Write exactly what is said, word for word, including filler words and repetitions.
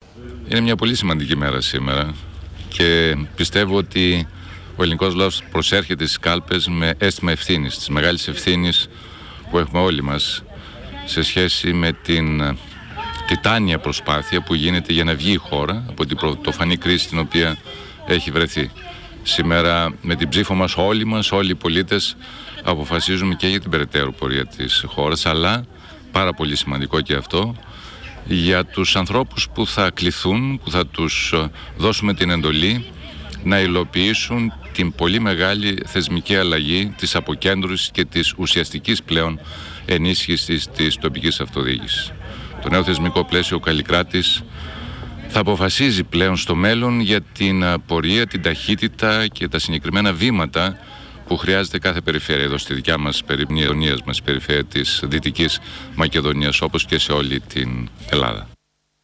Είναι μια πολύ σημαντική μέρα σήμερα και πιστεύω ότι ο ελληνικός λαός προσέρχεται στις κάλπες με αίσθημα ευθύνης, της μεγάλης ευθύνης που έχουμε όλοι μας σε σχέση με την τιτάνια προσπάθεια που γίνεται για να βγει η χώρα από την πρωτοφανή κρίση στην οποία έχει βρεθεί. Σήμερα με την ψήφο μας όλοι μας, όλοι οι πολίτες αποφασίζουμε και για την περαιτέρω πορεία της χώρας, αλλά πάρα πολύ σημαντικό και αυτό, για τους ανθρώπους που θα κληθούν, που θα τους δώσουμε την εντολή να υλοποιήσουν την πολύ μεγάλη θεσμική αλλαγή της αποκέντρωσης και της ουσιαστικής πλέον ενίσχυσης της τοπικής αυτοδιοίκησης. Το νέο θεσμικό πλαίσιο ο Καλλικράτης θα αποφασίζει πλέον στο μέλλον για την πορεία, την ταχύτητα και τα συγκεκριμένα βήματα που χρειάζεται κάθε περιφέρεια εδώ στη δικιά μας περιφέρεια, μας, περιφέρεια της Δυτικής Μακεδονίας, όπως και σε όλη την Ελλάδα.